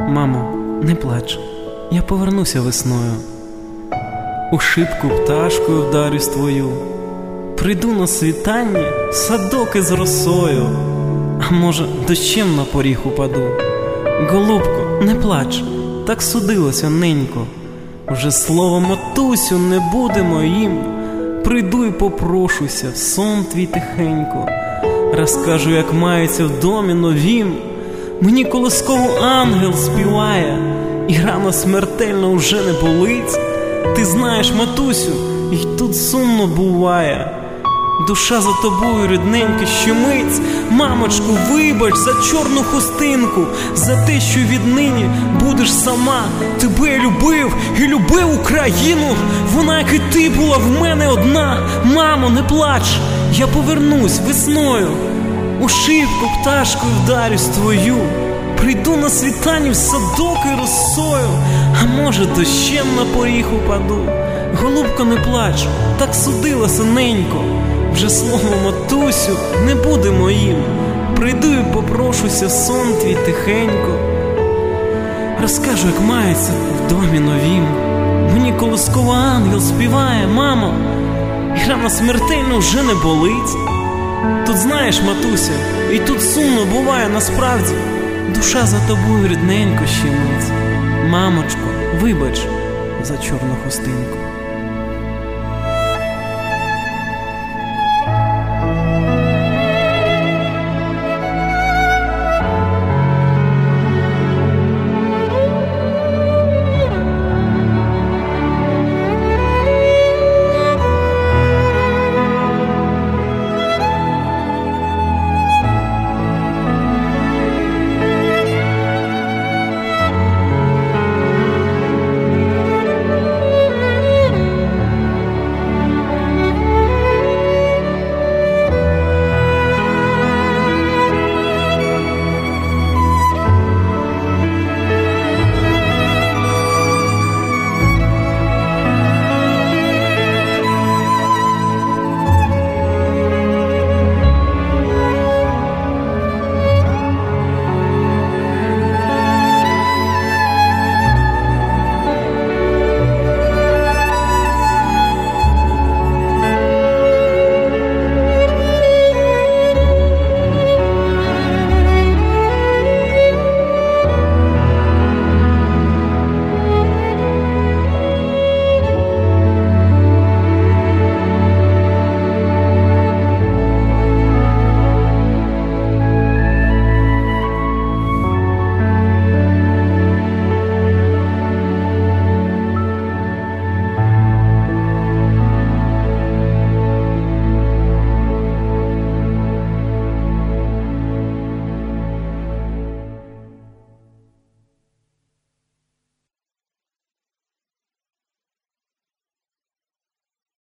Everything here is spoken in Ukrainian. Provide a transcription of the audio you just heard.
Мамо, не плач, я повернуся весною. У шибку пташкою вдарюсь твою. Прийду на світанні в садок із росою. А може, дощем на поріг упаду. Голубко, не плач, так судилося, ненько. Вже слово матусю не буде моїм. Прийду і попрошуся в сон твій тихенько. Розкажу, як мається в домі новім. Мені колискову ангел співає, і рана смертельна уже не болить. Ти знаєш, матусю, і тут сумно буває. Душа за тобою, рідненька, щемить. Мамочку, вибач за чорну хустинку, за те, що віднині будеш сама. Тебе я любив і любив Україну. Вона, як і ти, була в мене одна. Мамо, не плач, я повернусь весною. У шибку пташкою вдарюсь твою. Прийду на світанні в садок і росою. А може, дощем на поріг упаду. Голубко, не плач, так судилося, ненько. Вже слово матусю не буде моїм. Прийду і попрошуся в сон твій тихенько. Розкажу, як мається в домі новім. Мені колисковий ангел співає, мамо, і рана смертельно вже не болить. Тут знаєш, матуся, і тут сумно буває насправді. Душа за тобою, рідненько, щемить. Мамочко, вибач за чорну хустинку.